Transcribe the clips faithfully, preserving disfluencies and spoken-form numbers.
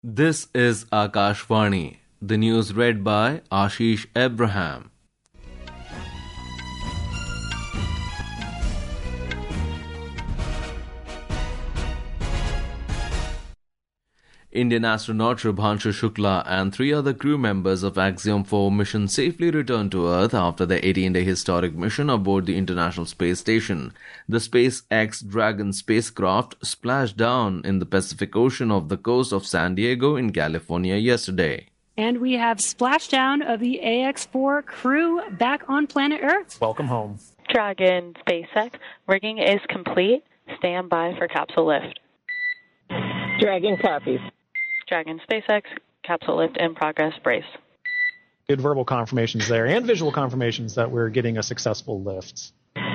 This is Akashvani. The news read by Ashish Abraham. Indian astronaut Shubhanshu Shukla and three other crew members of Axiom four mission safely returned to Earth after their eighteen-day historic mission aboard the International Space Station. The SpaceX Dragon spacecraft splashed down in the Pacific Ocean off the coast of San Diego in California yesterday. And we have splashdown of the A X four crew back on planet Earth. Welcome home. Dragon SpaceX rigging is complete. Stand by for capsule lift. Dragon copies. Dragon SpaceX, capsule lift in progress, brace. Good verbal confirmations there and visual confirmations that we're getting a successful lift.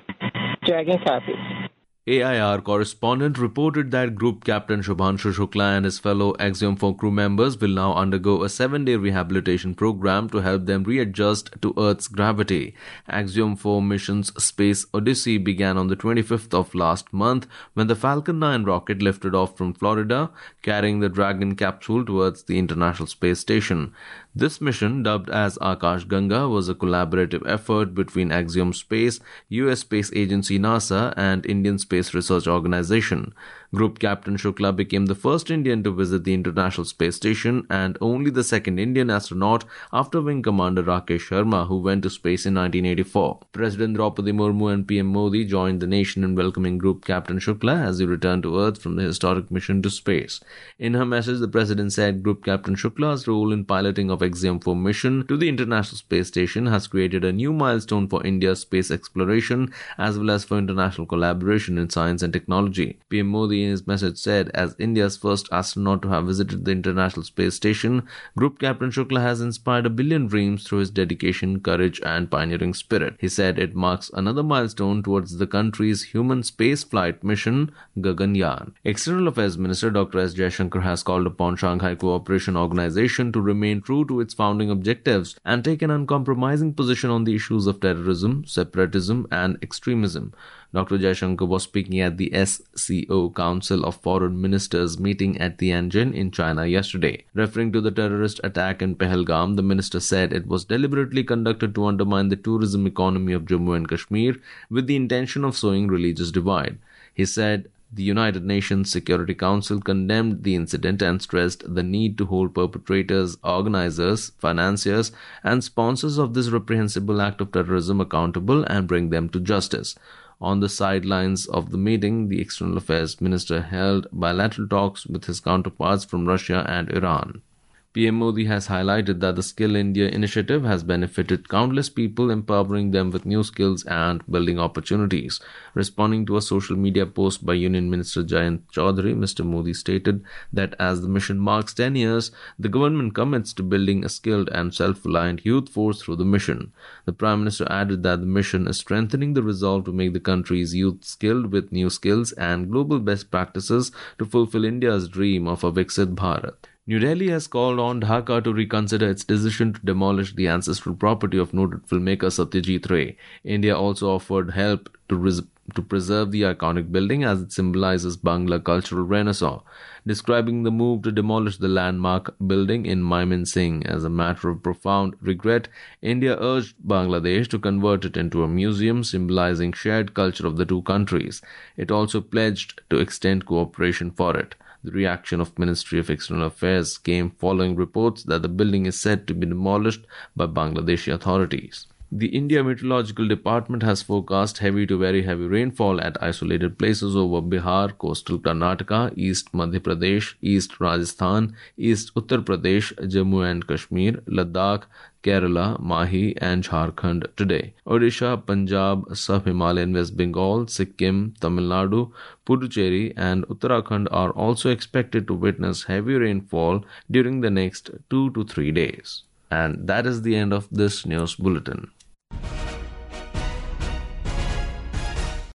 Dragon copies. A I R correspondent reported that Group Captain Shubhanshu Shukla and his fellow Axiom four crew members will now undergo a seven-day rehabilitation program to help them readjust to Earth's gravity. Axiom four mission's Space Odyssey began on the twenty-fifth of last month when the Falcon nine rocket lifted off from Florida, carrying the Dragon capsule towards the International Space Station. This mission, dubbed as Akash Ganga, was a collaborative effort between Axiom Space, U S Space Agency NASA, and Indian Space Research Organization. Group Captain Shukla became the first Indian to visit the International Space Station and only the second Indian astronaut after Wing Commander Rakesh Sharma, who went to space in nineteen eighty-four. President Draupadi Murmu and P M Modi joined the nation in welcoming Group Captain Shukla as he returned to Earth from the historic mission to space. In her message, the President said Group Captain Shukla's role in piloting of Axiom four mission to the International Space Station has created a new milestone for India's space exploration as well as for international collaboration in science and technology. P M Modi in his message said, as India's first astronaut to have visited the International Space Station, Group Captain Shukla has inspired a billion dreams through his dedication, courage and pioneering spirit. He said it marks another milestone towards the country's human space flight mission, Gaganyaan. External Affairs Minister Doctor S. Jaishankar has called upon Shanghai Cooperation Organization to remain true to its founding objectives and take an uncompromising position on the issues of terrorism, separatism and extremism. Doctor Jaishankar was speaking at the S C O Council of Foreign Ministers meeting at Tianjin in China yesterday. Referring to the terrorist attack in Pahalgam, the minister said it was deliberately conducted to undermine the tourism economy of Jammu and Kashmir with the intention of sowing religious divide. He said the United Nations Security Council condemned the incident and stressed the need to hold perpetrators, organizers, financiers, and sponsors of this reprehensible act of terrorism accountable and bring them to justice. On the sidelines of the meeting, the External Affairs Minister held bilateral talks with his counterparts from Russia and Iran. P M Modi has highlighted that the Skill India initiative has benefited countless people, empowering them with new skills and building opportunities. Responding to a social media post by Union Minister Jayant Chaudhary, Mister Modi stated that as the mission marks ten years, the government commits to building a skilled and self-reliant youth force through the mission. The Prime Minister added that the mission is strengthening the resolve to make the country's youth skilled with new skills and global best practices to fulfill India's dream of a Viksit Bharat. New Delhi has called on Dhaka to reconsider its decision to demolish the ancestral property of noted filmmaker Satyajit Ray. India also offered help to, res- to preserve the iconic building as it symbolizes Bangla cultural renaissance. Describing the move to demolish the landmark building in Mymensingh as a matter of profound regret, India urged Bangladesh to convert it into a museum symbolizing shared culture of the two countries. It also pledged to extend cooperation for it. The reaction of Ministry of External Affairs came following reports that the building is said to be demolished by Bangladeshi authorities. The India Meteorological Department has forecast heavy to very heavy rainfall at isolated places over Bihar, coastal Karnataka, East Madhya Pradesh, East Rajasthan, East Uttar Pradesh, Jammu and Kashmir, Ladakh, Kerala, Mahi and Jharkhand today. Odisha, Punjab, Sub-Himalayan West Bengal, Sikkim, Tamil Nadu, Puducherry and Uttarakhand are also expected to witness heavy rainfall during the next two to three days. And that is the end of this news bulletin.